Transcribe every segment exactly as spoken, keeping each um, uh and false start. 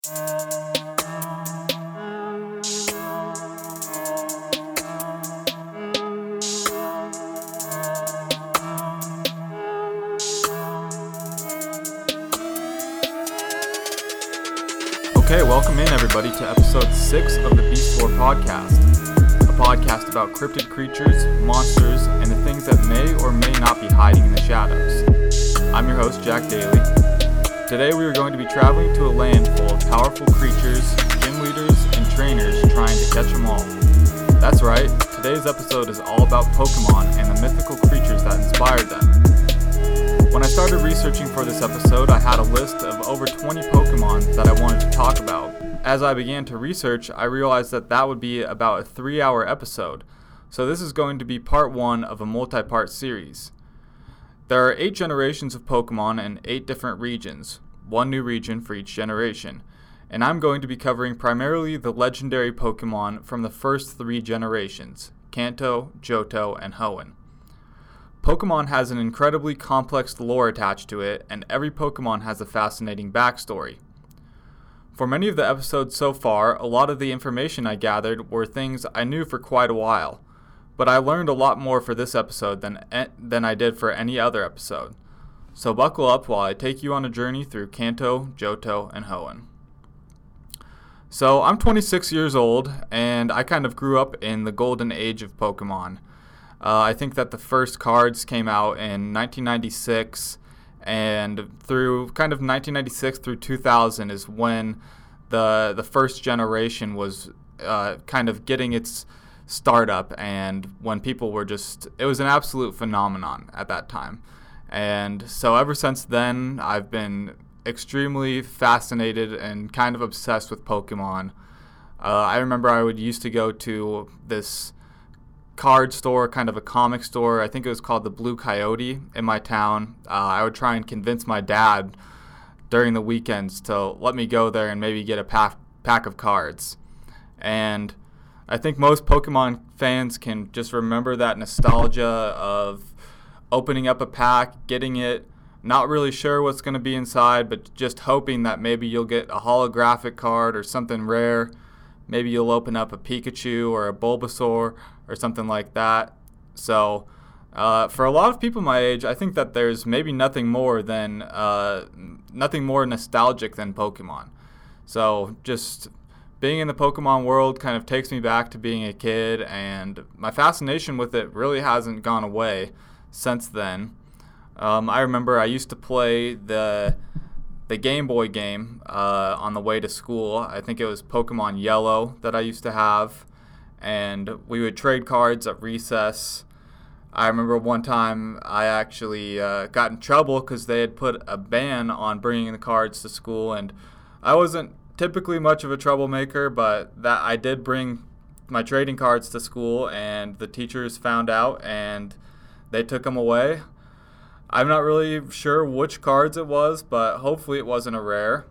Okay, welcome in everybody to episode six of the Beast War podcast, a podcast about cryptid creatures, monsters, and the things that may or may not be hiding in the shadows. I'm your host, Jack Daly. Today we are going to be traveling to a land full of powerful creatures, gym leaders, and trainers trying to catch them all. That's right, today's episode is all about Pokemon and the mythical creatures that inspired them. When I started researching for this episode, I had a list of over twenty Pokemon that I wanted to talk about. As I began to research, I realized that that would be about a three-hour episode, so this is going to be part one of a multi-part series. There are eight generations of Pokemon in eight different regions, one new region for each generation, and I'm going to be covering primarily the legendary Pokemon from the first three generations, Kanto, Johto, and Hoenn. Pokemon has an incredibly complex lore attached to it, and every Pokemon has a fascinating backstory. For many of the episodes so far, a lot of the information I gathered were things I knew for quite a while, but I learned a lot more for this episode than than I did for any other episode. So buckle up while I take you on a journey through Kanto, Johto, and Hoenn. So I'm twenty-six years old, and I kind of grew up in the golden age of Pokemon. Uh, I think that the first cards came out in nineteen ninety-six, and through kind of nineteen ninety-six through two thousand is when the the first generation was uh, kind of getting its startup, and when people were just, it was an absolute phenomenon at that time. And so ever since then, I've been extremely fascinated and kind of obsessed with Pokemon. Uh, I remember I would used to go to this card store, kind of a comic store. I think it was called the Blue Coyote in my town. Uh, I would try and convince my dad during the weekends to let me go there and maybe get a pack, pack of cards. And I think most Pokemon fans can just remember that nostalgia of opening up a pack, getting it, not really sure what's going to be inside, but just hoping that maybe you'll get a holographic card or something rare. Maybe you'll open up a Pikachu or a Bulbasaur or something like that. So uh, for a lot of people my age, I think that there's maybe nothing more than uh, nothing more nostalgic than Pokemon. So just being in the Pokemon world kind of takes me back to being a kid, and my fascination with it really hasn't gone away since then. Um, I remember I used to play the the Game Boy game uh, on the way to school. I think it was Pokemon Yellow that I used to have, and we would trade cards at recess. I remember one time I actually uh, got in trouble because they had put a ban on bringing the cards to school, and I wasn't typically much of a troublemaker, but that I did bring my trading cards to school, and the teachers found out and they took them away. I'm not really sure which cards it was, but hopefully it wasn't a rare.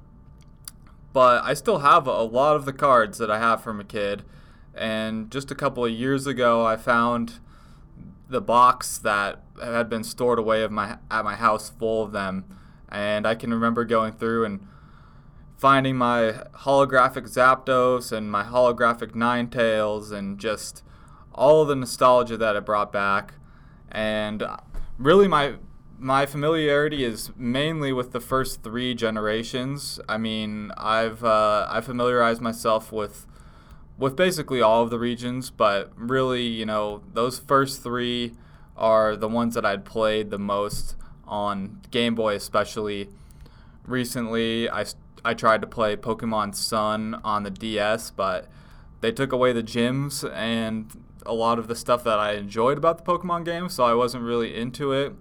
But I still have a lot of the cards that I have from a kid, and just a couple of years ago I found the box that had been stored away of my at my house full of them, and I can remember going through and finding my holographic Zapdos and my holographic Ninetales and just all of the nostalgia that it brought back. And really my my familiarity is mainly with the first three generations. I mean, I've uh, I've familiarized myself with with basically all of the regions, but really, you know, those first three are the ones that I'd played the most on Game Boy, especially. Recently, I, I tried to play Pokemon Sun on the D S, but they took away the gyms and a lot of the stuff that I enjoyed about the Pokemon game, so I wasn't really into it.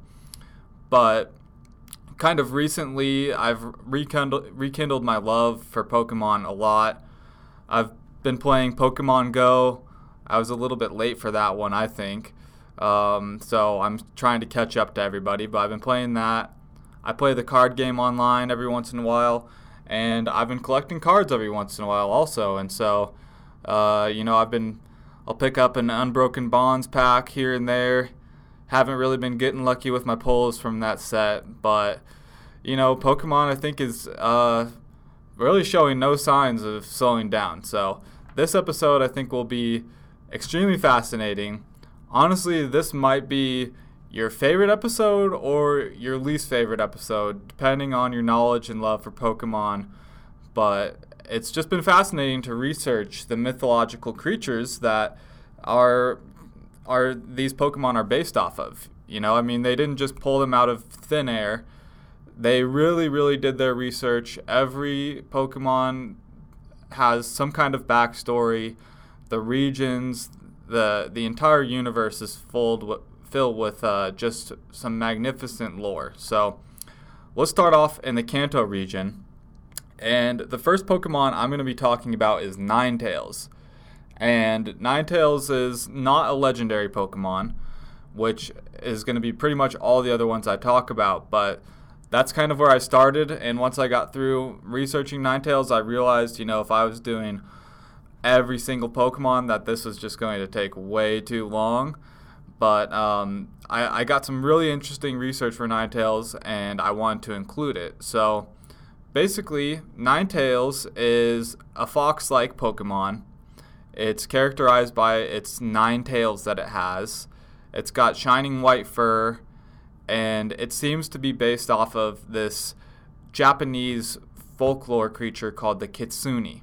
But kind of recently, I've rekindled, rekindled my love for Pokemon a lot. I've been playing Pokemon Go. I was a little bit late for that one, I think. Um, so I'm trying to catch up to everybody, but I've been playing that. I play the card game online every once in a while, and I've been collecting cards every once in a while also. And so, uh, you know, I've been, I'll pick up an Unbroken Bonds pack here and there. Haven't really been getting lucky with my pulls from that set, but, you know, Pokemon I think is uh, really showing no signs of slowing down. So this episode, I think, will be extremely fascinating. Honestly, this might be your favorite episode or your least favorite episode, depending on your knowledge and love for Pokemon. But it's just been fascinating to research the mythological creatures that are are these Pokemon are based off of. You know, I mean, they didn't just pull them out of thin air. They really, really did their research. Every Pokemon has some kind of backstory. The regions, the the entire universe is filled with, filled with uh, just some magnificent lore. So let's start off in the Kanto region. And the first Pokemon I'm going to be talking about is Ninetales. And Ninetales is not a legendary Pokemon, which is going to be pretty much all the other ones I talk about. But that's kind of where I started. And once I got through researching Ninetales, I realized, you know, if I was doing every single Pokemon, that this was just going to take way too long. But um, I, I got some really interesting research for Ninetales, and I wanted to include it. So basically, Ninetales is a fox-like Pokemon. It's characterized by its nine tails that it has. It's got shining white fur, and it seems to be based off of this Japanese folklore creature called the Kitsune.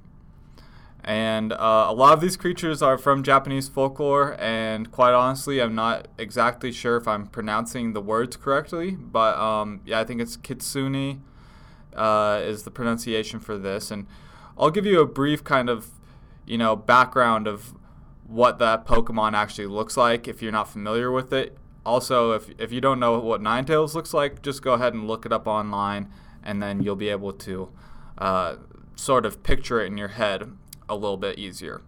And uh, a lot of these creatures are from Japanese folklore, and quite honestly, I'm not exactly sure if I'm pronouncing the words correctly, but um, yeah, I think it's Kitsune uh, is the pronunciation for this. And I'll give you a brief kind of, you know, background of what that Pokemon actually looks like if you're not familiar with it. Also, if if you don't know what Ninetales looks like, just go ahead and look it up online, and then you'll be able to uh, sort of picture it in your head a little bit easier.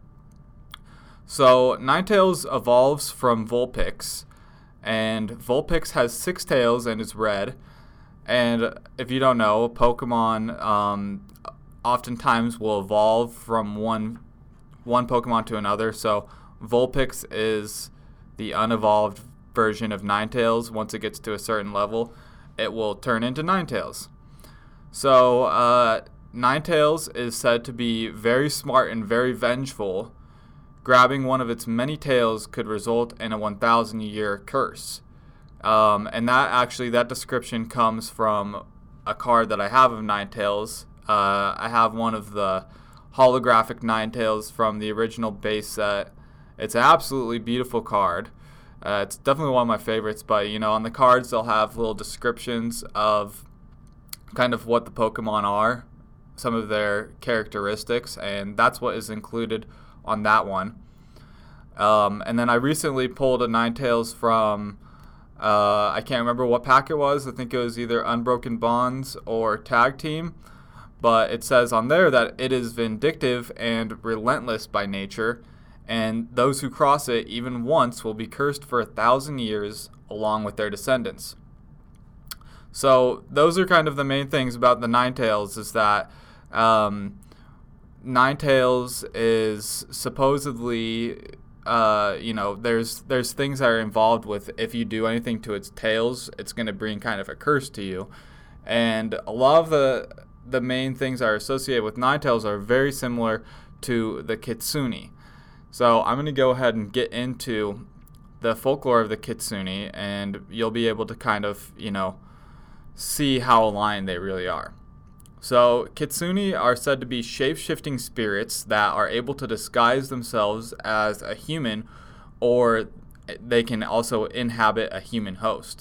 So Ninetales evolves from Vulpix, and Vulpix has six tails and is red. And if you don't know, Pokemon um, oftentimes will evolve from one one Pokemon to another. So Vulpix is the unevolved version of Ninetales. Once it gets to a certain level, it will turn into Ninetales. So uh, Ninetales is said to be very smart and very vengeful. Grabbing one of its many tails could result in a one thousand year curse. Um, and that actually, that description comes from a card that I have of Ninetales. Uh, I have one of the holographic Ninetales from the original base set. It's an absolutely beautiful card. Uh, it's definitely one of my favorites, but, you know, on the cards they'll have little descriptions of kind of what the Pokemon are, some of their characteristics, and that's what is included on that one. Um, and then I recently pulled a Ninetales from, uh, I can't remember what pack it was. I think it was either Unbroken Bonds or Tag Team, but it says on there that it is vindictive and relentless by nature, and those who cross it even once will be cursed for a thousand years along with their descendants. So those are kind of the main things about the Ninetales, is that um, Ninetales is supposedly, uh, you know, there's there's things that are involved with if you do anything to its tails, it's going to bring kind of a curse to you. And a lot of the the main things that are associated with Ninetales are very similar to the Kitsune. So I'm going to go ahead and get into the folklore of the Kitsune, and you'll be able to kind of, you know, see how aligned they really are. So Kitsune are said to be shape-shifting spirits that are able to disguise themselves as a human, or they can also inhabit a human host.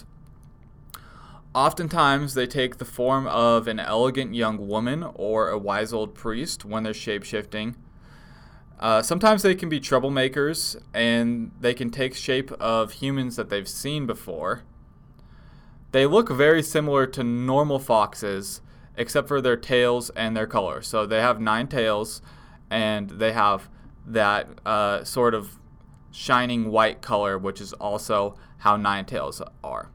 Oftentimes they take the form of an elegant young woman or a wise old priest when they're shape-shifting. Uh, sometimes they can be troublemakers, and they can take shape of humans that they've seen before. They look very similar to normal foxes, except for their tails and their color. So they have nine tails, and they have that uh, sort of shining white color, which is also how Ninetales are.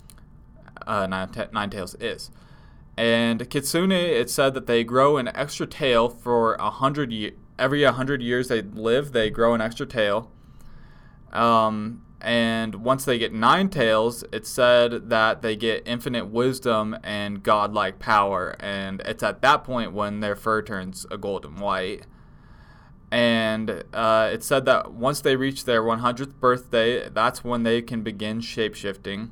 Uh, Ninetales is. And Kitsune, it's said that they grow an extra tail for a hundred years. Every one hundred years they live, they grow an extra tail. Um, And once they get Ninetales, it's said that they get infinite wisdom and godlike power. And it's at that point when their fur turns a golden white. And uh, it's said that once they reach their one hundredth birthday, that's when they can begin shape-shifting.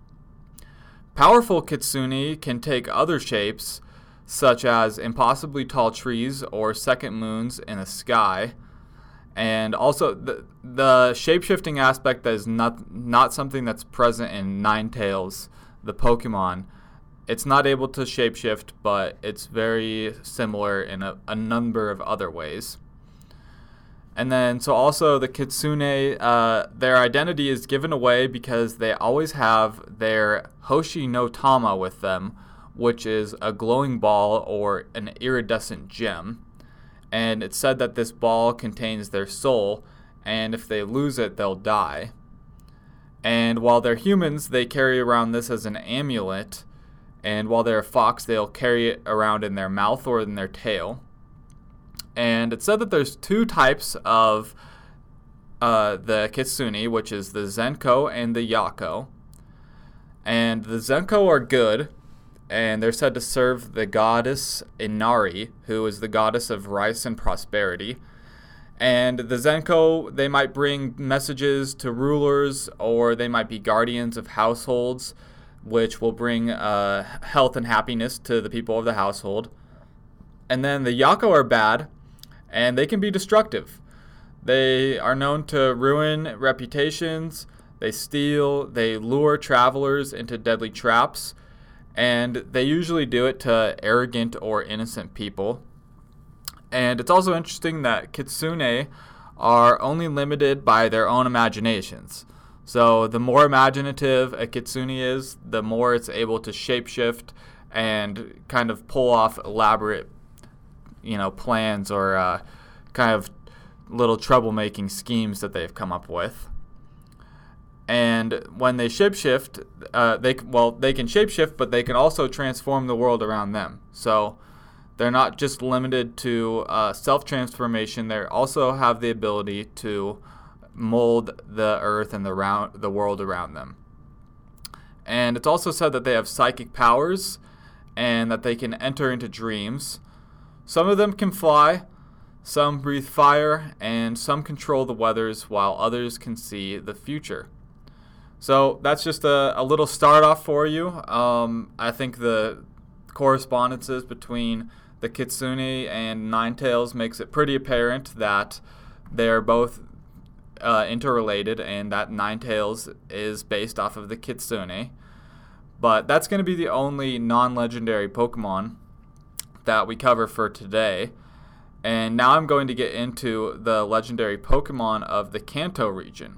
Powerful kitsune can take other shapes, such as impossibly tall trees or second moons in the sky. And also, the, the shape-shifting aspect that is not, not something that's present in Ninetales, the Pokemon. It's not able to shapeshift, but it's very similar in a, a number of other ways. And then, so also the Kitsune, uh, their identity is given away because they always have their Hoshi no Tama with them, which is a glowing ball or an iridescent gem. And it's said that this ball contains their soul, and if they lose it, they'll die. And while they're humans, they carry around this as an amulet, and while they're a fox, they'll carry it around in their mouth or in their tail. And it's said that there's two types of uh, the Kitsune, which is the Zenko and the Yako. And the Zenko are good, and they're said to serve the goddess Inari, who is the goddess of rice and prosperity. And the Zenko, they might bring messages to rulers, or they might be guardians of households, which will bring uh, health and happiness to the people of the household. And then the Yako are bad, and they can be destructive. They are known to ruin reputations, they steal, they lure travelers into deadly traps, and they usually do it to arrogant or innocent people. And it's also interesting that Kitsune are only limited by their own imaginations. So the more imaginative a Kitsune is, the more it's able to shapeshift and kind of pull off elaborate, you know, plans or uh, kind of little troublemaking schemes that they've come up with. And when they shapeshift, uh, they well they can shapeshift, but they can also transform the world around them. So they're not just limited to uh, self-transformation. They also have the ability to mold the earth and the round the world around them. And it's also said that they have psychic powers and that they can enter into dreams. Some of them can fly, some breathe fire, and some control the weathers, while others can see the future. So that's just a, a little start off for you. Um, I think the correspondences between the Kitsune and Ninetales makes it pretty apparent that they're both uh, interrelated and that Ninetales is based off of the Kitsune. But that's going to be the only non-legendary Pokemon that we cover for today. And now I'm going to get into the legendary Pokemon of the Kanto region.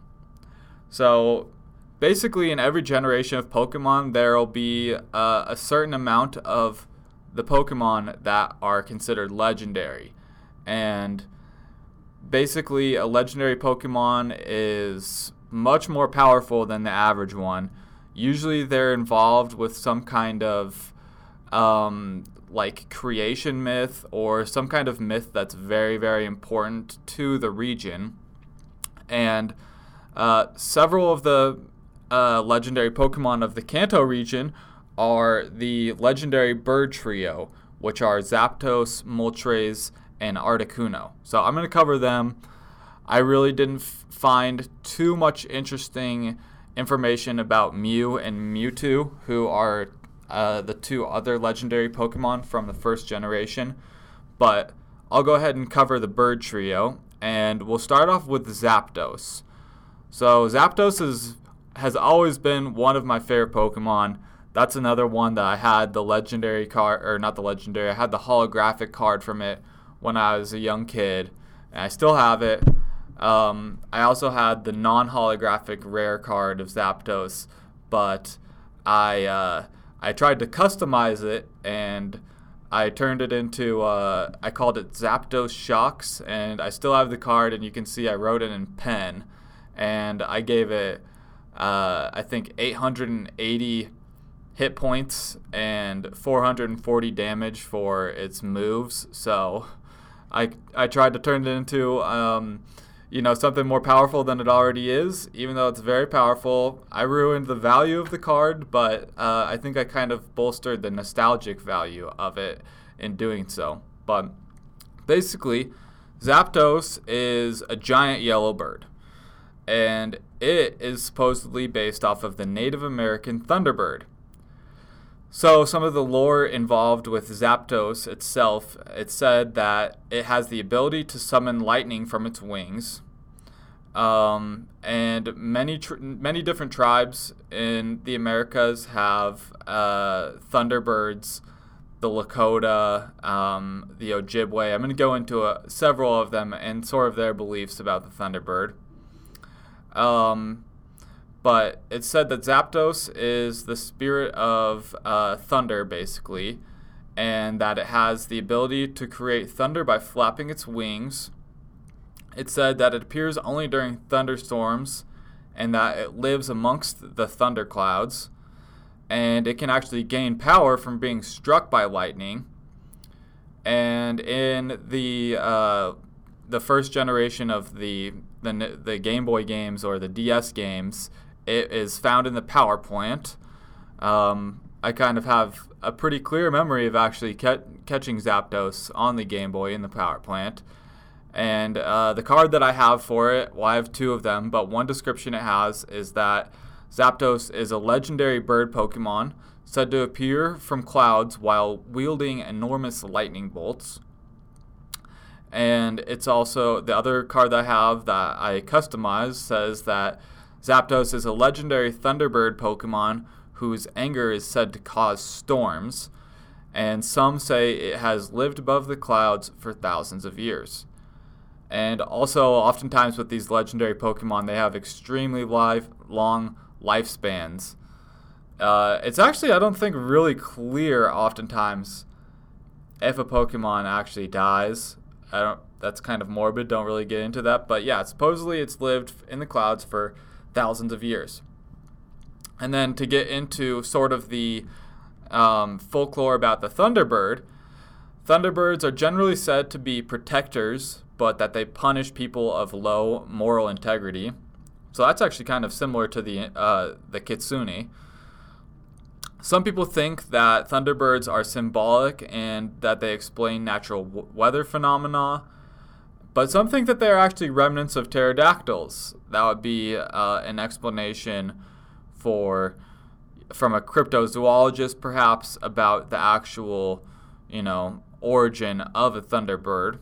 So basically in every generation of Pokemon, there will be uh, a certain amount of the Pokemon that are considered legendary. And basically a legendary Pokemon is much more powerful than the average one. Usually they're involved with some kind of um, like creation myth or some kind of myth that's very, very important to the region. And uh, several of the uh, legendary Pokemon of the Kanto region are the legendary bird trio, which are Zapdos, Moltres, and Articuno. So I'm going to cover them. I really didn't f- find too much interesting information about Mew and Mewtwo, who are uh, the two other legendary Pokemon from the first generation. But I'll go ahead and cover the bird trio, and we'll start off with Zapdos. So Zapdos is, has always been one of my favorite Pokemon. That's another one that I had the legendary card, or not the legendary, I had the holographic card from it when I was a young kid, and I still have it. Um, I also had the non-holographic rare card of Zapdos, but I uh, I tried to customize it, and I turned it into, uh, I called it Zapdos Shocks, and I still have the card, and you can see I wrote it in pen, and I gave it, uh, I think, eight hundred eighty hit points and four hundred forty damage for its moves. So I I tried to turn it into um, you know, something more powerful than it already is, even though it's very powerful. I ruined the value of the card, but uh, I think I kind of bolstered the nostalgic value of it in doing so. But basically, Zapdos is a giant yellow bird, and it is supposedly based off of the Native American Thunderbird. So some of the lore involved with Zapdos itself, it said that it has the ability to summon lightning from its wings. Um, and many tr- many different tribes in the Americas have uh, Thunderbirds, the Lakota, um, the Ojibwe. I'm going to go into uh, several of them and sort of their beliefs about the Thunderbird. Um... But it's said that Zapdos is the spirit of uh, thunder, basically, and that it has the ability to create thunder by flapping its wings. It's said that it appears only during thunderstorms, and that it lives amongst the thunderclouds, and it can actually gain power from being struck by lightning. And in the uh, the first generation of the, the the Game Boy games or the D S games, it is found in the power plant. Um, I kind of have a pretty clear memory of actually ca- catching Zapdos on the Game Boy in the power plant. And uh, the card that I have for it, well, I have two of them, but one description it has is that Zapdos is a legendary bird Pokemon said to appear from clouds while wielding enormous lightning bolts. And it's also, the other card that I have that I customized says that Zapdos is a legendary Thunderbird Pokemon whose anger is said to cause storms, and some say it has lived above the clouds for thousands of years. And also, oftentimes with these legendary Pokemon, they have extremely life, long lifespans. Uh, it's actually, I don't think, really clear oftentimes if a Pokemon actually dies. I don't. That's kind of morbid, don't really get into that. But yeah, supposedly it's lived in the clouds for thousands of years. And then to get into sort of the um, folklore about the Thunderbird, Thunderbirds are generally said to be protectors, but that they punish people of low moral integrity. So that's actually kind of similar to the uh, the Kitsune. Some people think that Thunderbirds are symbolic and that they explain natural w- weather phenomena. But some think that they're actually remnants of pterodactyls. That would be uh, an explanation for, from a cryptozoologist perhaps, about the actual, you know, origin of a Thunderbird.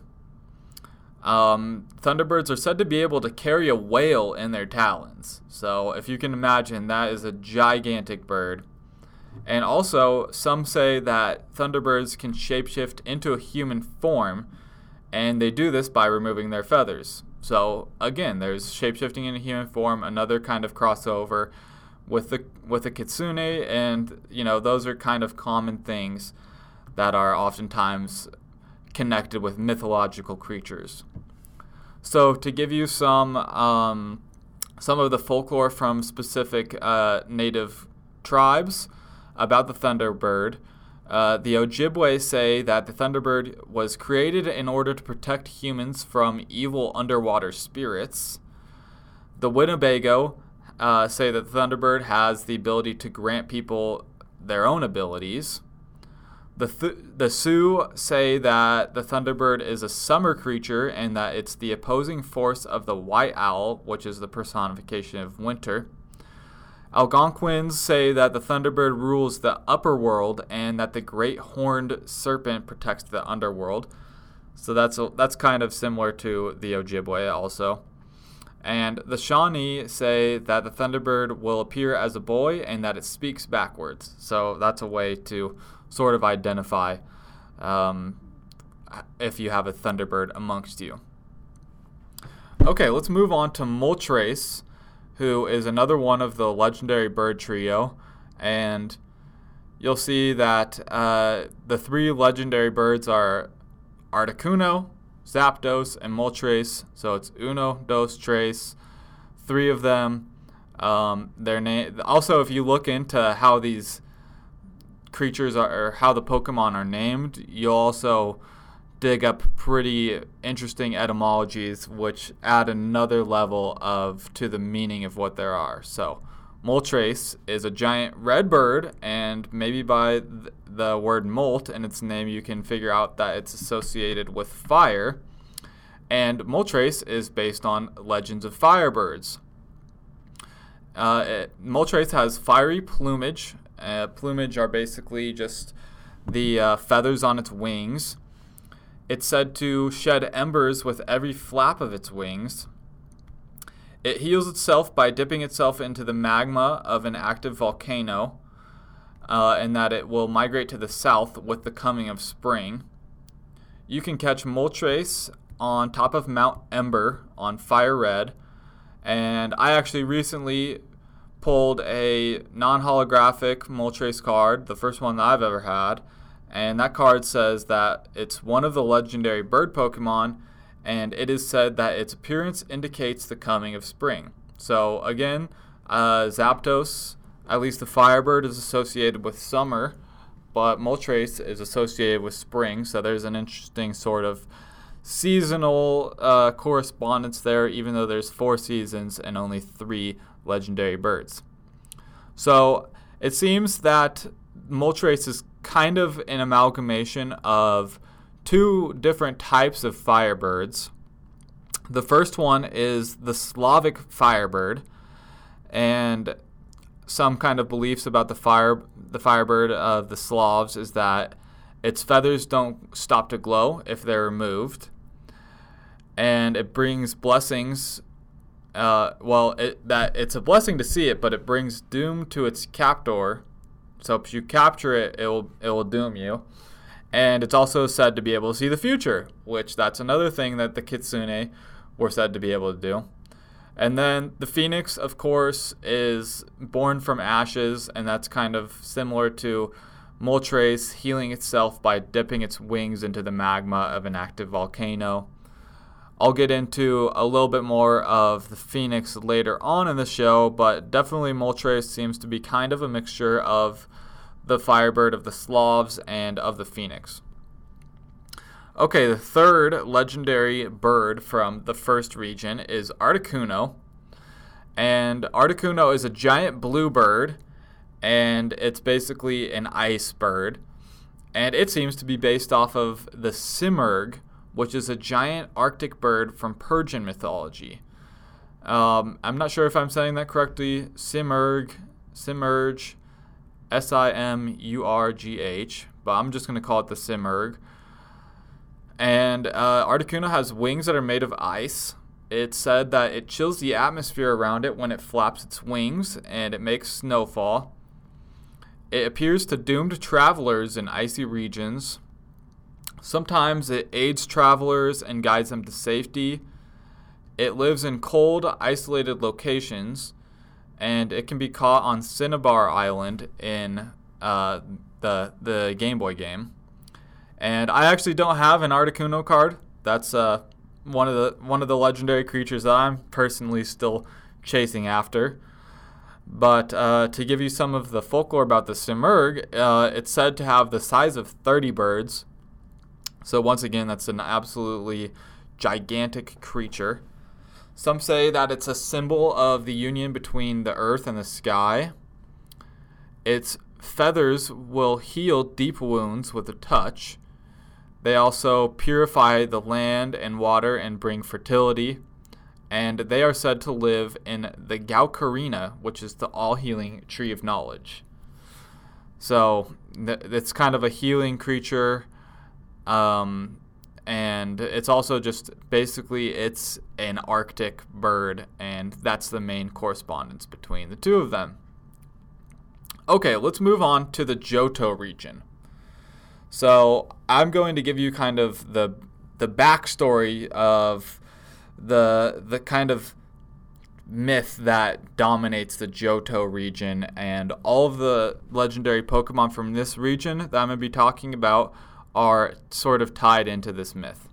Um, Thunderbirds are said to be able to carry a whale in their talons. So if you can imagine, that is a gigantic bird. And also, some say that Thunderbirds can shapeshift into a human form, and they do this by removing their feathers. So again, there's shapeshifting in a human form, another kind of crossover with the with the Kitsune, and you know, those are kind of common things that are oftentimes connected with mythological creatures. So to give you some um, some of the folklore from specific uh, native tribes about the Thunderbird, uh, the Ojibwe say that the Thunderbird was created in order to protect humans from evil underwater spirits. The Winnebago uh, say that the Thunderbird has the ability to grant people their own abilities. The th- the Sioux say that the Thunderbird is a summer creature and that it's the opposing force of the white owl, which is the personification of winter. Algonquins say that the Thunderbird rules the upper world and that the great horned serpent protects the underworld. So that's a, that's kind of similar to the Ojibwe also. And the Shawnee say that the Thunderbird will appear as a boy and that it speaks backwards. So that's a way to sort of identify um, if you have a Thunderbird amongst you. Okay, let's move on to Moltres, who is another one of the legendary bird trio. And you'll see that uh, the three legendary birds are Articuno, Zapdos, and Moltres. So it's uno, dos, tres, three of them. Um, their name. Also, if you look into how these creatures are, or how the Pokemon are named, you'll also dig up pretty interesting etymologies, which add another level of to the meaning of what there are. So, Moltres is a giant red bird, and maybe by th- the word molt and its name, you can figure out that it's associated with fire. And Moltres is based on legends of firebirds. Uh, it, Moltres has fiery plumage. Uh, plumage are basically just the uh, feathers on its wings. It's said to shed embers with every flap of its wings. It heals itself by dipping itself into the magma of an active volcano, uh, and that it will migrate to the south with the coming of spring. You can catch Moltres on top of Mount Ember on Fire Red, and I actually recently pulled a non-holographic Moltres card, the first one that I've ever had, and that card says that it's one of the legendary bird Pokemon, and it is said that its appearance indicates the coming of spring. So again, uh, Zapdos, at least the Firebird, is associated with summer, but Moltres is associated with spring, so there's an interesting sort of seasonal uh, correspondence there, even though there's four seasons and only three legendary birds. So it seems that Moltres is kind of an amalgamation of two different types of firebirds. The first one is the Slavic firebird, and some kind of beliefs about the fire the firebird of the Slavs is that its feathers don't stop to glow if they're removed, and it brings blessings. Uh, well, it, that it's a blessing to see it, but it brings doom to its captor. So if you capture it, it will it will doom you. And it's also said to be able to see the future, which that's another thing that the Kitsune were said to be able to do. And then the Phoenix, of course, is born from ashes, and that's kind of similar to Moltres healing itself by dipping its wings into the magma of an active volcano. I'll get into a little bit more of the Phoenix later on in the show, but definitely Moltres seems to be kind of a mixture of the Firebird of the Slavs and of the Phoenix. Okay, the third legendary bird from the first region is Articuno. And Articuno is a giant blue bird, and it's basically an ice bird. And it seems to be based off of the Simurgh, which is a giant Arctic bird from Persian mythology. Um, I'm not sure if I'm saying that correctly. Simurgh, Simurgh, S I M U R G H, but I'm just going to call it the Simurgh. And uh, Articuno has wings that are made of ice. It's said that it chills the atmosphere around it when it flaps its wings, and it makes snowfall. It appears to doomed travelers in icy regions. Sometimes it aids travelers and guides them to safety. It lives in cold, isolated locations, and it can be caught on Cinnabar Island in uh, the the Game Boy game. And I actually don't have an Articuno card. That's uh, one of the one of the legendary creatures that I'm personally still chasing after. But uh, to give you some of the folklore about the Simurgh, uh, it's said to have the size of thirty birds. So once again, that's an absolutely gigantic creature. Some say that it's a symbol of the union between the earth and the sky. Its feathers will heal deep wounds with a touch. They also purify the land and water and bring fertility. And they are said to live in the Gaukarina, which is the all-healing tree of knowledge. So th- it's kind of a healing creature. Um... And it's also just basically it's an Arctic bird, and that's the main correspondence between the two of them. Okay, let's move on to the Johto region. So I'm going to give you kind of the the backstory of the the kind of myth that dominates the Johto region, and all of the legendary Pokemon from this region that I'm going to be talking about are sort of tied into this myth.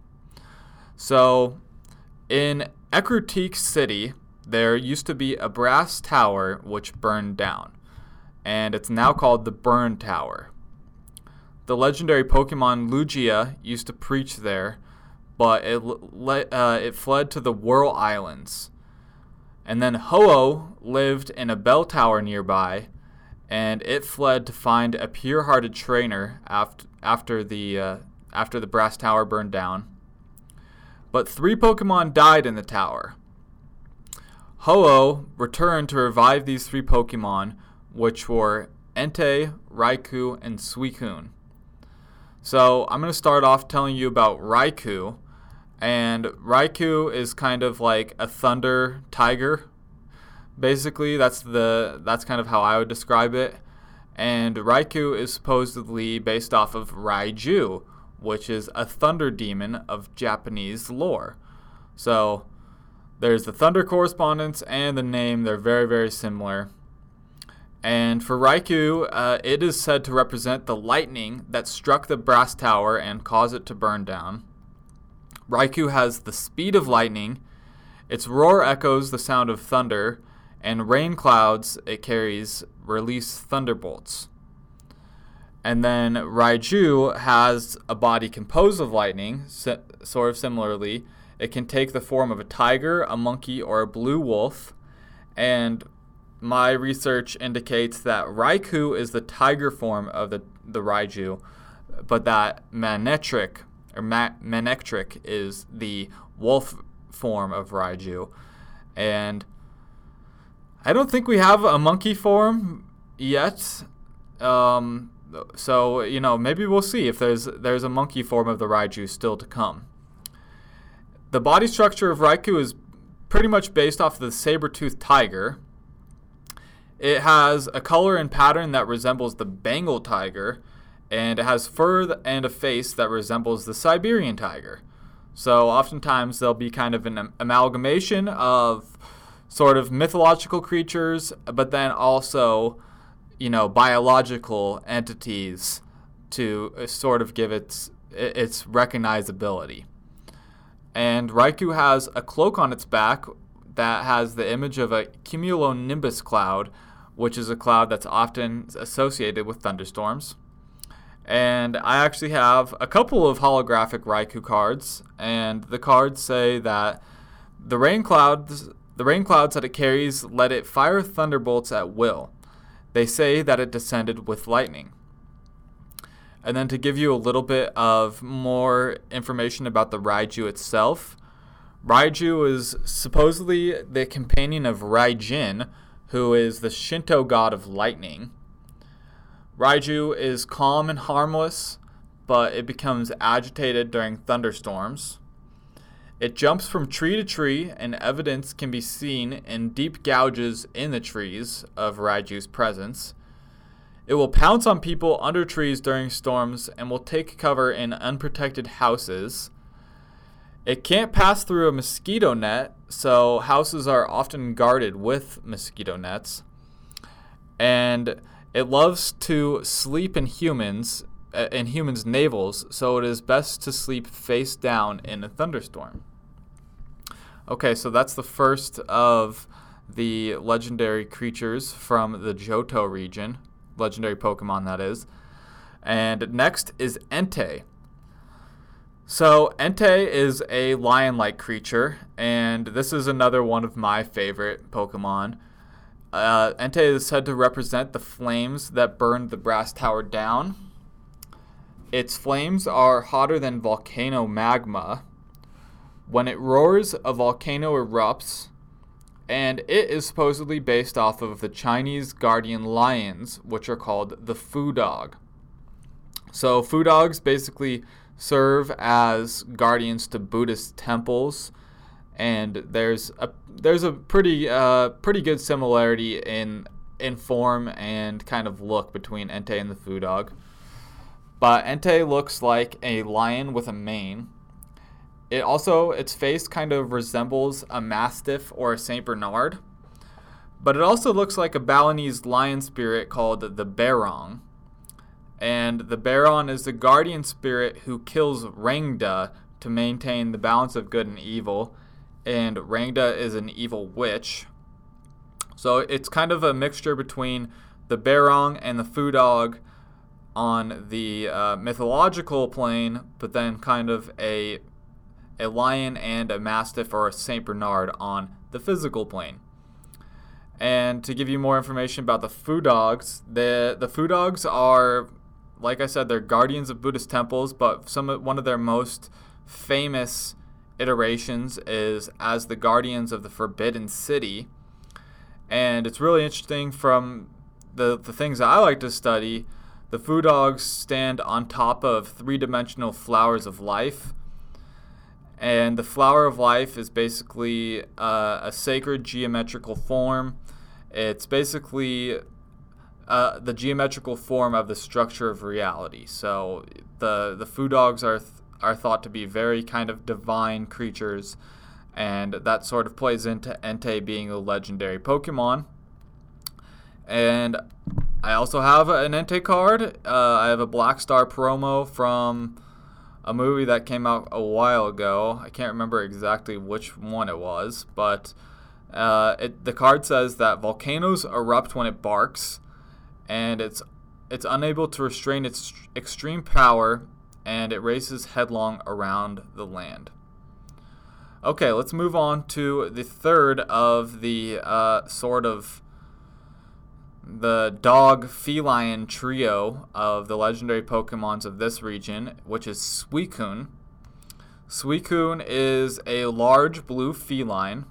So, in Ecruteak City, there used to be a brass tower which burned down, and it's now called the Burn Tower. the legendary Pokemon Lugia used to preach there, but it le- uh, it fled to the Whirl Islands. And then Ho-Oh lived in a bell tower nearby, and it fled to find a pure-hearted trainer after after the uh, after the brass tower burned down. But three Pokemon died in the tower. Ho-Oh returned to revive these three Pokemon, which were Entei, Raikou, and Suicune. So I'm going to start off telling you about Raikou. And Raikou is kind of like a thunder tiger. Basically, that's the that's kind of how I would describe it. And Raikou is supposedly based off of Raiju, which is a thunder demon of Japanese lore. So there's the thunder correspondence and the name. They're very, very similar. And for Raikou, uh, it is said to represent the lightning that struck the brass tower and caused it to burn down. Raikou has the speed of lightning, its roar echoes the sound of thunder, and rain clouds it carries release thunderbolts. And then Raiju has a body composed of lightning, si- sort of similarly. It can take the form of a tiger, a monkey, or a blue wolf, and my research indicates that Raikou is the tiger form of the, the Raiju, but that Manectric, or Ma- Manectric is the wolf form of Raiju. And I don't think we have a monkey form yet. Um, so, you know, maybe we'll see if there's there's a monkey form of the Raiju still to come. The body structure of Raikou is pretty much based off of the saber-toothed tiger. It has a color and pattern that resembles the Bengal tiger, and it has fur and a face that resembles the Siberian tiger. So oftentimes there'll be kind of an amalgamation of sort of mythological creatures, but then also, you know, biological entities to sort of give its its recognizability. And Raikou has a cloak on its back that has the image of a cumulonimbus cloud, which is a cloud that's often associated with thunderstorms. And I actually have a couple of holographic Raikou cards, and the cards say that the rain clouds, the rain clouds that it carries let it fire thunderbolts at will. They say that it descended with lightning. And then to give you a little bit of more information about the Raiju itself, Raiju is supposedly the companion of Raijin, who is the Shinto god of lightning. Raiju is calm and harmless, but it becomes agitated during thunderstorms. It jumps from tree to tree, and evidence can be seen in deep gouges in the trees of Raiju's presence. It will pounce on people under trees during storms and will take cover in unprotected houses. It can't pass through a mosquito net, so houses are often guarded with mosquito nets. And it loves to sleep in humans, uh, in humans' navels, so it is best to sleep face down in a thunderstorm. Okay, so that's the first of the legendary creatures from the Johto region, legendary Pokemon that is. And next is Entei. So Entei is a lion-like creature, and this is another one of my favorite Pokemon. Uh, Entei is said to represent the flames that burned the brass tower down. Its flames are hotter than volcano magma. When it roars, a volcano erupts, and it is supposedly based off of the Chinese guardian lions, which are called the Fu Dog. So Fu Dogs basically serve as guardians to Buddhist temples, and there's a there's a pretty uh pretty good similarity in in form and kind of look between Entei and the Fu Dog. But Entei looks like a lion with a mane. It also its face kind of resembles a Mastiff or a Saint Bernard, but it also looks like a Balinese lion spirit called the Barong. And the Baron is the guardian spirit who kills Rangda to maintain the balance of good and evil. And Rangda is an evil witch. So it's kind of a mixture between the Barong and the Fu Dog, on the uh, mythological plane, but then kind of a a lion and a mastiff or a Saint Bernard on the physical plane. And to give you more information about the Foo Dogs, the the Foo Dogs are, like I said, they're guardians of Buddhist temples, but some one of their most famous iterations is as the guardians of the Forbidden City. And it's really interesting from the, the things that I like to study. The Foo Dogs stand on top of three-dimensional flowers of life. And the flower of life is basically uh, a sacred geometrical form. It's basically uh, the geometrical form of the structure of reality. So the the Foo Dogs are th- are thought to be very kind of divine creatures, and that sort of plays into Entei being a legendary Pokemon. And I also have an Entei card. Uh, I have a Black Star promo from a movie that came out a while ago. I can't remember exactly which one it was, but uh, it, the card says that volcanoes erupt when it barks, and it's it's unable to restrain its extreme power, and it races headlong around the land. Okay, let's move on to the third of the uh, sort of the dog feline trio of the legendary Pokemons of this region, which is Suicune. Suicune is a large blue feline,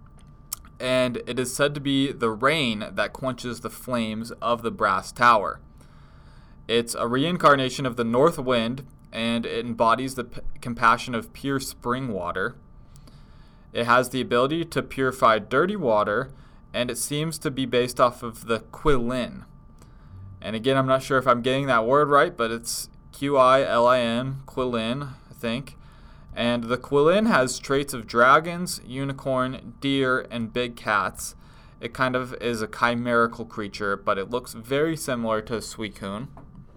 and it is said to be the rain that quenches the flames of the Brass Tower. It's a reincarnation of the North Wind, and it embodies the p- compassion of pure spring water. It has the ability to purify dirty water, and it seems to be based off of the Qilin. And again, I'm not sure if I'm getting that word right, but it's Q I L I N, Qilin, I think. And the Qilin has traits of dragons, unicorn, deer, and big cats. It kind of is a chimerical creature, but it looks very similar to Suicune.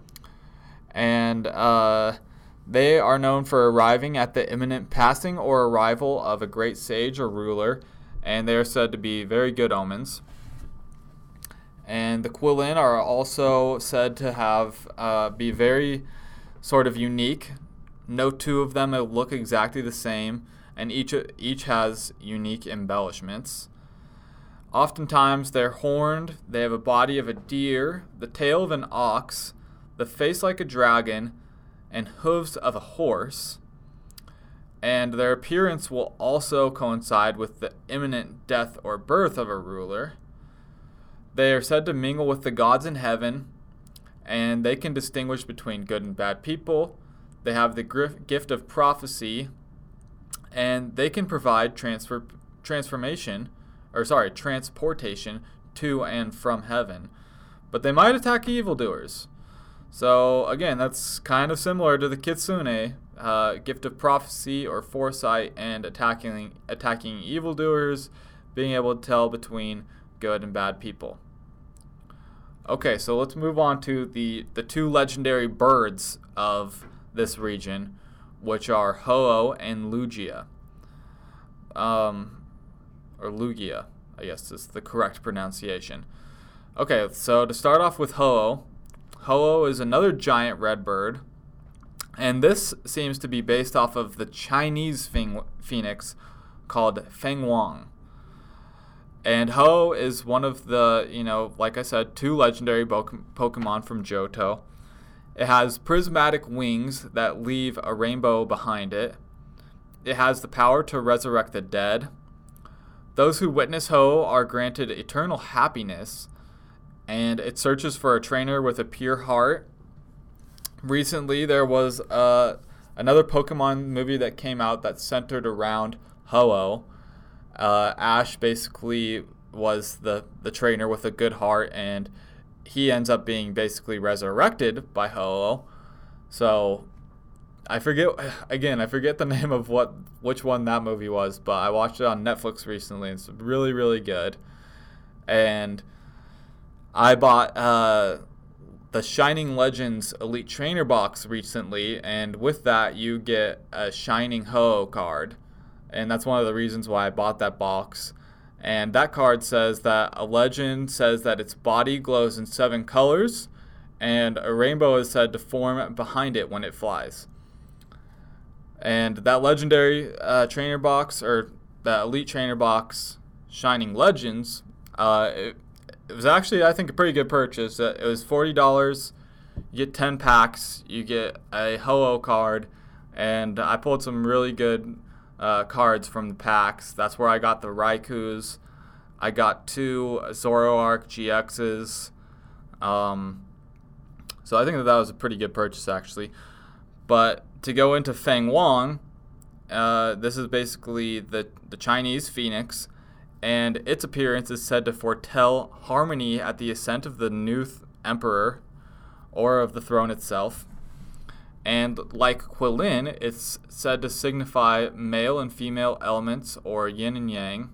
And uh, they are known for arriving at the imminent passing or arrival of a great sage or ruler, and they are said to be very good omens. And the Qilin are also said to have uh, be very sort of unique. No two of them look exactly the same, and each each has unique embellishments. Oftentimes they're horned, they have a body of a deer, the tail of an ox, the face like a dragon, and hooves of a horse. And their appearance will also coincide with the imminent death or birth of a ruler. They are said to mingle with the gods in heaven, and they can distinguish between good and bad people. They have the grif- gift of prophecy, and they can provide transfer transformation, or sorry, transportation to and from heaven. But they might attack evildoers. So again, that's kind of similar to the Kitsune. Uh, gift of prophecy or foresight, and attacking attacking evildoers, being able to tell between good and bad people. Okay, so let's move on to the, the two legendary birds of this region, which are Ho-Oh and Lugia. Um, or Lugia, I guess is the correct pronunciation. Okay, so to start off with Ho-Oh, Ho-Oh is another giant red bird. And this seems to be based off of the Chinese phoenix called Fenghuang. And Ho is one of the, you know, like I said, two legendary Pokemon from Johto. It has prismatic wings that leave a rainbow behind it. It has the power to resurrect the dead. Those who witness Ho are granted eternal happiness, and it searches for a trainer with a pure heart. Recently, there was uh, another Pokemon movie that came out that centered around Ho-Oh. Uh, Ash basically was the, the trainer with a good heart, and he ends up being basically resurrected by Ho-Oh. So, I forget, again, I forget the name of what which one that movie was, but I watched it on Netflix recently, and it's really, really good. And I bought Uh, the Shining Legends Elite Trainer box recently, and with that you get a Shining Ho-Oh card, and that's one of the reasons why I bought that box. And that card says that a legend says that its body glows in seven colors, and a rainbow is said to form behind it when it flies. And that legendary uh, trainer box, or that elite trainer box, Shining Legends, uh, it, it was actually, I think, a pretty good purchase. It was forty dollars. You get ten packs. You get a Ho-Oh card. And I pulled some really good uh, cards from the packs. That's where I got the Raikus. I got two Zoroark G Xs. Um, so I think that that was a pretty good purchase, actually. But to go into Feng Wang, uh, this is basically the, the Chinese phoenix, and its appearance is said to foretell harmony at the ascent of the new th- emperor, or of the throne itself. And like Qilin, it's said to signify male and female elements, or yin and yang.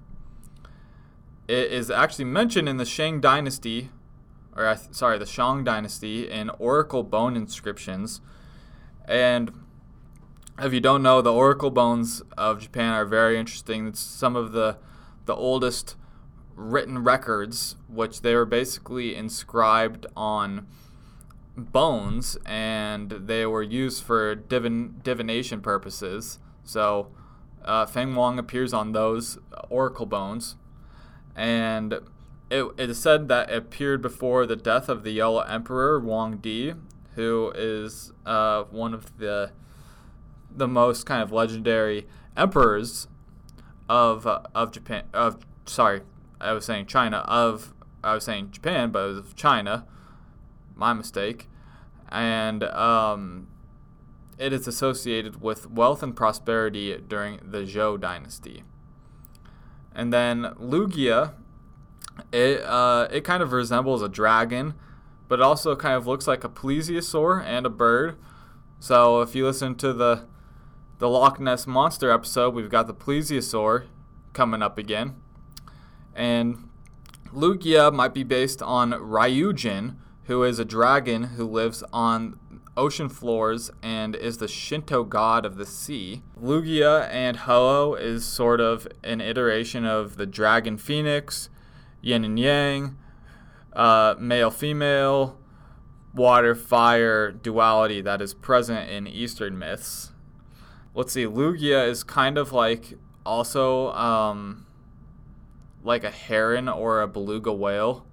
It is actually mentioned in the Shang Dynasty, or uh, sorry, the Shang Dynasty, in oracle bone inscriptions. And if you don't know, the oracle bones of Japan are very interesting. It's some of the the oldest written records, which they were basically inscribed on bones, and they were used for divin- divination purposes. So uh, Feng Wang appears on those oracle bones, and it, it is said that it appeared before the death of the Yellow Emperor Wang Di, who is uh, one of the the most kind of legendary emperors of uh, of Japan. Of sorry, I was saying China. Of I was saying Japan, but it was of China. My mistake. And um, it is associated with wealth and prosperity during the Zhou dynasty. And then Lugia, it uh, it kind of resembles a dragon, but it also kind of looks like a plesiosaur and a bird. So if you listen to the the Loch Ness Monster episode, we've got the plesiosaur coming up again. And Lugia might be based on Ryujin, who is a dragon who lives on ocean floors and is the Shinto god of the sea. Lugia and Ho-Oh is sort of an iteration of the dragon phoenix, yin and yang, uh, male-female, water-fire duality that is present in Eastern myths. Let's see, Lugia is kind of like also um, like a heron or a beluga whale.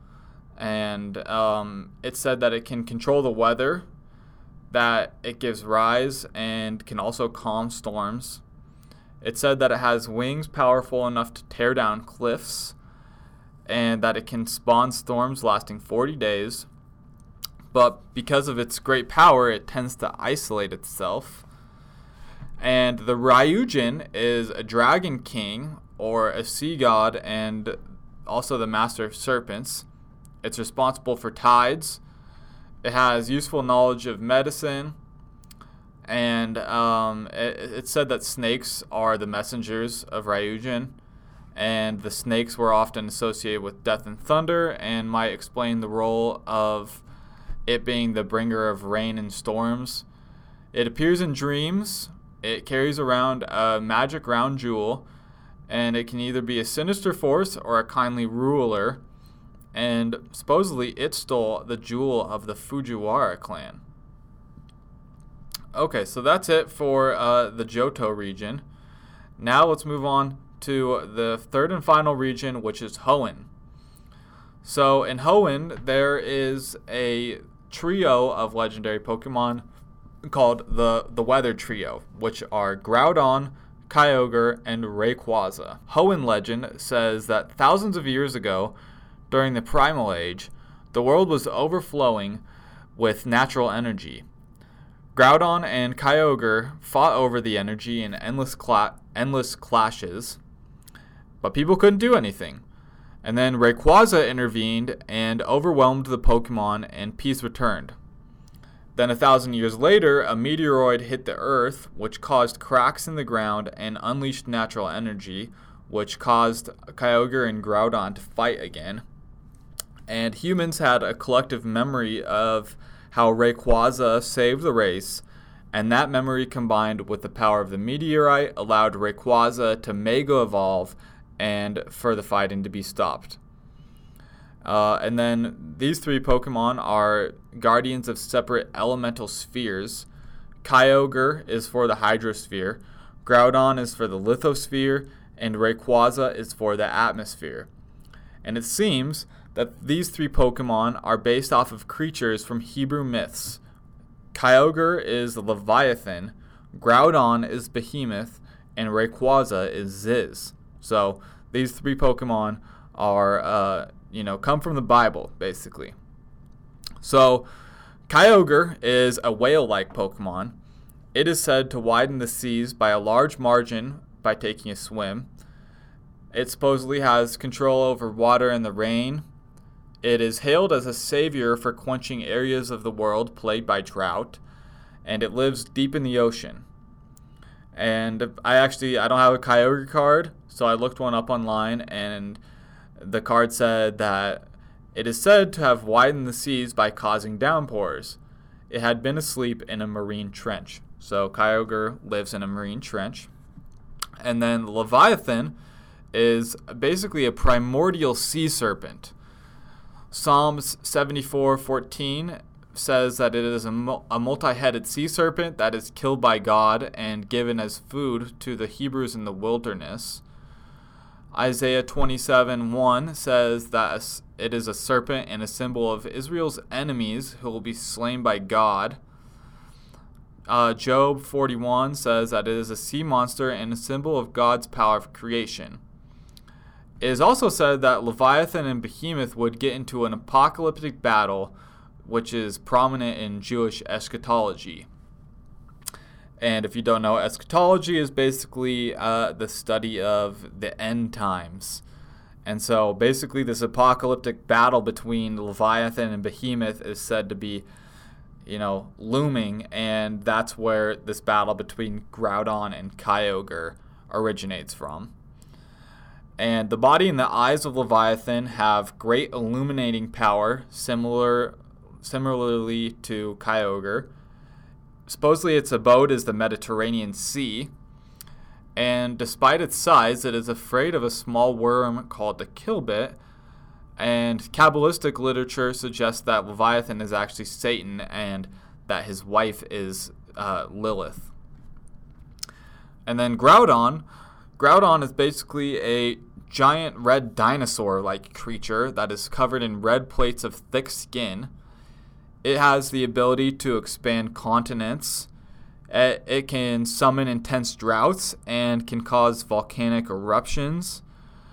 And um, it's said that it can control the weather, that it gives rise, and can also calm storms. It's said that it has wings powerful enough to tear down cliffs, and that it can spawn storms lasting forty days. But because of its great power, it tends to isolate itself. And the Ryujin is a dragon king, or a sea god, and also the master of serpents. It's responsible for tides. It has useful knowledge of medicine. And um, it, it's said that snakes are the messengers of Ryujin. And the snakes were often associated with death and thunder, and might explain the role of it being the bringer of rain and storms. It appears in dreams. It carries around a magic round jewel. And it can either be a sinister force or a kindly ruler. And supposedly it stole the jewel of the Fujiwara clan. Okay, so that's it for uh, the Johto region. Now let's move on to the third and final region, which is Hoenn. So in Hoenn, there is a trio of legendary Pokemon called the, the Weather Trio, which are Groudon, Kyogre, and Rayquaza. Hoenn legend says that thousands of years ago, during the Primal Age, the world was overflowing with natural energy. Groudon and Kyogre fought over the energy in endless cla- endless clashes, but people couldn't do anything. And then Rayquaza intervened and overwhelmed the Pokemon, and peace returned. Then a thousand years later, a meteoroid hit the Earth, which caused cracks in the ground and unleashed natural energy, which caused Kyogre and Groudon to fight again. And humans had a collective memory of how Rayquaza saved the race, and that memory combined with the power of the meteorite allowed Rayquaza to Mega Evolve and for the fighting to be stopped. Uh, and then these three Pokemon are guardians of separate elemental spheres. Kyogre is for the Hydrosphere, Groudon is for the Lithosphere, and Rayquaza is for the Atmosphere. And it seems that these three Pokemon are based off of creatures from Hebrew myths. Kyogre is Leviathan, Groudon is Behemoth, and Rayquaza is Ziz. So these three Pokemon are, uh, you know, come from the Bible, basically. So Kyogre is a whale-like Pokemon. It is said to widen the seas by a large margin by taking a swim. It supposedly has control over water and the rain. It is hailed as a savior for quenching areas of the world plagued by drought, and it lives deep in the ocean. And I actually, I don't have a Kyogre card, so I looked one up online, and the card said that it is said to have widened the seas by causing downpours. It had been asleep in a marine trench. So Kyogre lives in a marine trench. And then Leviathan is basically a primordial sea serpent. Psalms seventy-four fourteen says that it is a, a multi-headed sea serpent that is killed by God and given as food to the Hebrews in the wilderness. Isaiah twenty-seven one says that it is a serpent and a symbol of Israel's enemies who will be slain by God. Uh, Job forty-one says that it is a sea monster and a symbol of God's power of creation. It is also said that Leviathan and Behemoth would get into an apocalyptic battle, which is prominent in Jewish eschatology. And if you don't know, eschatology is basically uh, the study of the end times. And so basically this apocalyptic battle between Leviathan and Behemoth is said to be, you know, looming, and that's where this battle between Groudon and Kyogre originates from. And the body and the eyes of Leviathan have great illuminating power, similar, similarly to Kyogre. Supposedly its abode is the Mediterranean Sea, and despite its size, it is afraid of a small worm called the Kilbit, and Kabbalistic literature suggests that Leviathan is actually Satan and that his wife is uh, Lilith. And then Groudon. Groudon is basically a giant red dinosaur-like creature that is covered in red plates of thick skin. It has the ability to expand continents. It, it can summon intense droughts and can cause volcanic eruptions.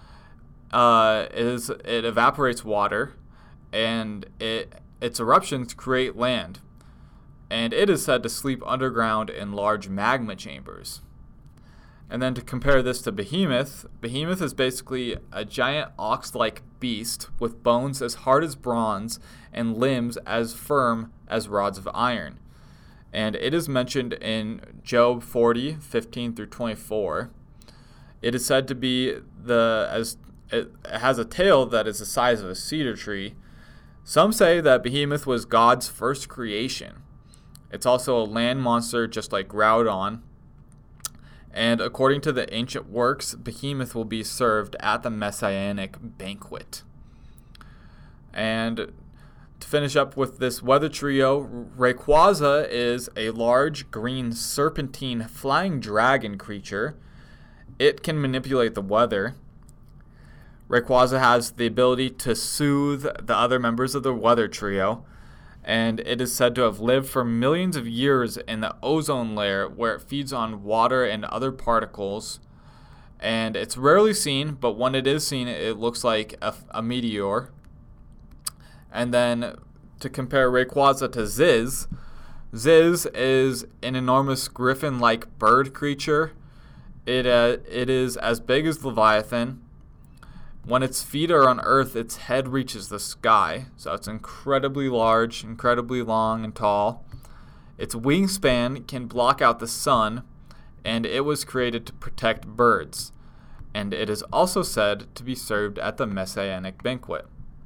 Uh, it, is, it evaporates water, and it its eruptions create land. And it is said to sleep underground in large magma chambers. And then to compare this to Behemoth, Behemoth is basically a giant ox-like beast with bones as hard as bronze and limbs as firm as rods of iron. And it is mentioned in Job forty, fifteen through twenty-four. It is said to be the as it has a tail that is the size of a cedar tree. Some say that Behemoth was God's first creation. It's also a land monster just like Groudon. And according to the ancient works, Behemoth will be served at the Messianic banquet. And to finish up with this weather trio, Rayquaza is a large green serpentine flying dragon creature. It can manipulate the weather. Rayquaza has the ability to soothe the other members of the weather trio, and it is said to have lived for millions of years in the ozone layer where it feeds on water and other particles. And it's rarely seen, but when it is seen, it looks like a, a meteor. And then to compare Rayquaza to Ziz, Ziz is an enormous griffin-like bird creature. It uh, it is as big as Leviathan. When its feet are on Earth, its head reaches the sky, so it's incredibly large, incredibly long and tall. Its wingspan can block out the sun, and it was created to protect birds. And it is also said to be served at the Messianic banquet.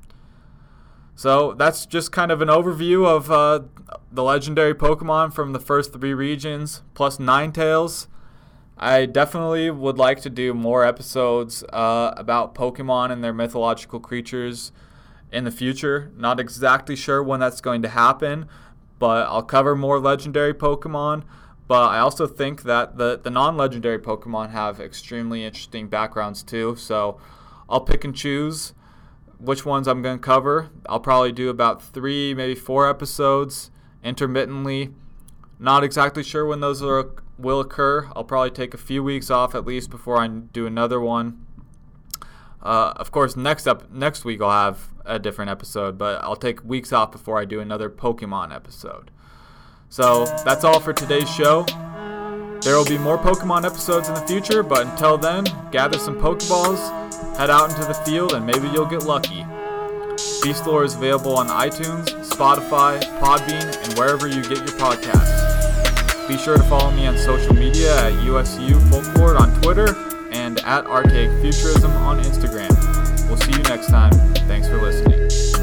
So that's just kind of an overview of uh, the legendary Pokemon from the first three regions, plus Ninetales. I definitely would like to do more episodes uh, about Pokemon and their mythological creatures in the future. Not exactly sure when that's going to happen, but I'll cover more legendary Pokemon. But I also think that the, the non-legendary Pokemon have extremely interesting backgrounds too. So I'll pick and choose which ones I'm going to cover. I'll probably do about three, maybe four episodes intermittently. Not exactly sure when those are, will occur. I'll probably take a few weeks off at least before I do another one. Uh, of course, next up next week I'll have a different episode, but I'll take weeks off before I do another Pokemon episode. So that's all for today's show. There will be more Pokemon episodes in the future, but until then, gather some Pokeballs, head out into the field, and maybe you'll get lucky. Beastlore is available on iTunes, Spotify, Podbean, and wherever you get your podcasts. Be sure to follow me on social media at U S U Folklore on Twitter and at Archaic Futurism on Instagram. We'll see you next time. Thanks for listening.